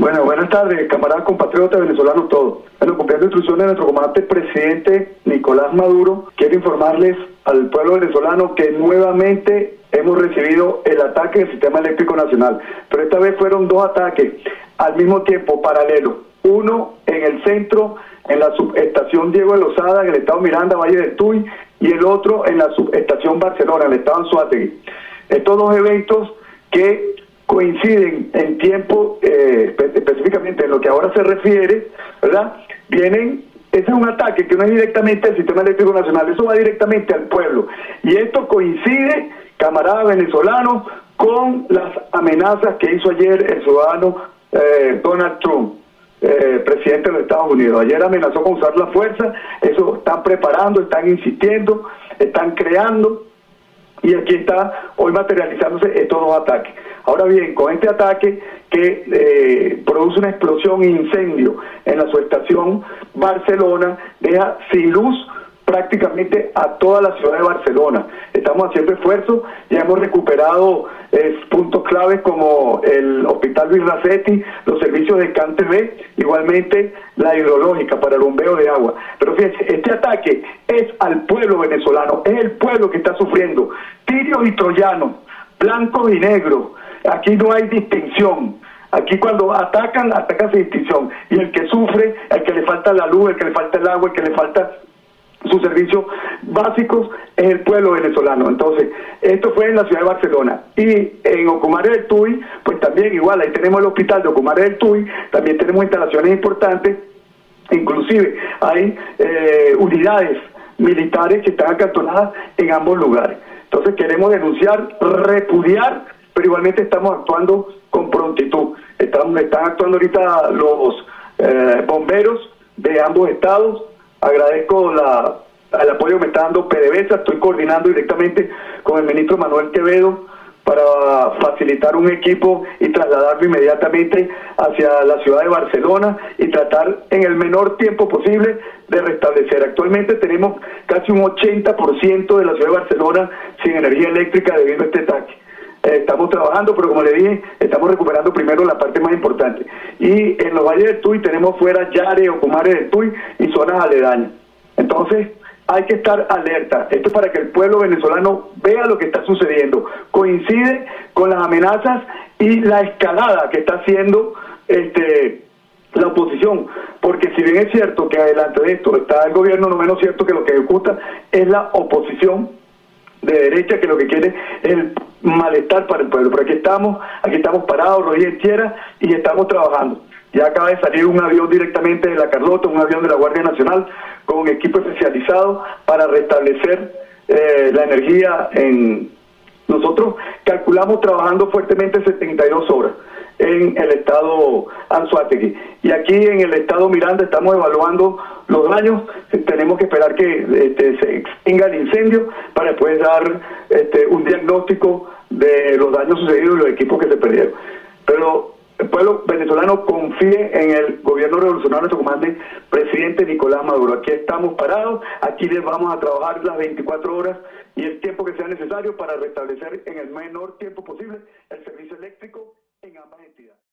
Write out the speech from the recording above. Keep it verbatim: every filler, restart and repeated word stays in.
Bueno, buenas tardes, camaradas compatriotas venezolanos todos. Bueno, cumpliendo instrucciones de nuestro comandante presidente Nicolás Maduro, quiero informarles al pueblo venezolano que nuevamente hemos recibido el ataque del sistema eléctrico nacional, pero esta vez fueron dos ataques al mismo tiempo, paralelos. Uno en el centro, en la subestación Diego de Lozada, en el estado Miranda, Valle del Tuy, y el otro en la subestación Barcelona, en el estado Anzoátegui. Estos dos eventos que coinciden en tiempo, eh, específicamente en lo que ahora se refiere, ¿verdad? Vienen, ese es un ataque que no es directamente al sistema eléctrico nacional, eso va directamente al pueblo. Y esto coincide, camaradas venezolanos, con las amenazas que hizo ayer el ciudadano eh, Donald Trump, eh, presidente de los Estados Unidos. Ayer amenazó con usar la fuerza, eso están preparando, están insistiendo, están creando, y aquí está hoy materializándose estos dos ataques. Ahora bien, con este ataque que eh, produce una explosión e incendio en la subestación Barcelona, deja sin luz prácticamente a toda la ciudad de Barcelona. Estamos haciendo esfuerzos, ya hemos recuperado eh, puntos claves como el Hospital Luis Racetti, los servicios de CanTV, igualmente la hidrológica para el bombeo de agua. Pero fíjense, este ataque es al pueblo venezolano, es el pueblo que está sufriendo. Tirios y troyanos, blancos y negros, aquí no hay distinción. Aquí cuando atacan, atacan sin distinción. Y el que sufre, el que le falta la luz, el que le falta el agua, el que le falta sus servicios básicos, es el pueblo venezolano. Entonces, esto fue en la ciudad de Barcelona. Y en Ocumare del Tuy, pues también igual, ahí tenemos el hospital de Ocumare del Tuy, también tenemos instalaciones importantes, inclusive hay eh, unidades militares que están acantonadas en ambos lugares. Entonces queremos denunciar, repudiar, pero igualmente estamos actuando con prontitud. Están, están actuando ahorita los eh, bomberos de ambos estados. Agradezco la, el apoyo que me está dando PDVSA, estoy coordinando directamente con el ministro Manuel Quevedo para facilitar un equipo y trasladarlo inmediatamente hacia la ciudad de Barcelona y tratar en el menor tiempo posible de restablecer. Actualmente tenemos casi un ochenta por ciento de la ciudad de Barcelona sin energía eléctrica debido a este ataque. Estamos trabajando, pero como le dije, estamos recuperando primero la parte más importante. Y en los valles del Tuy tenemos fuera Yare, Ocumare del Tuy y zonas aledañas. Entonces, hay que estar alerta. Esto es para que el pueblo venezolano vea lo que está sucediendo. Coincide con las amenazas y la escalada que está haciendo este, la oposición. Porque si bien es cierto que adelante de esto está el gobierno, no menos cierto que lo que ejecuta es la oposición de derecha, que lo que quiere es el malestar para el pueblo. Pero aquí estamos, aquí estamos parados, rodillas en tierra, y estamos trabajando. Ya acaba de salir un avión directamente de la Carlota, un avión de la Guardia Nacional, con un equipo especializado para restablecer eh, la energía. En Nosotros calculamos trabajando fuertemente setenta y dos horas en el estado Anzoátegui. Y aquí en el estado Miranda estamos evaluando los daños. Tenemos que esperar que este, se extinga el incendio para después dar este, un diagnóstico de los daños sucedidos y los equipos que se perdieron. Pero el pueblo venezolano confíe en el gobierno revolucionario de su comandante presidente Nicolás Maduro. Aquí estamos parados, aquí les vamos a trabajar las veinticuatro horas y el tiempo que sea necesario para restablecer en el menor tiempo posible el servicio eléctrico en ambas entidades.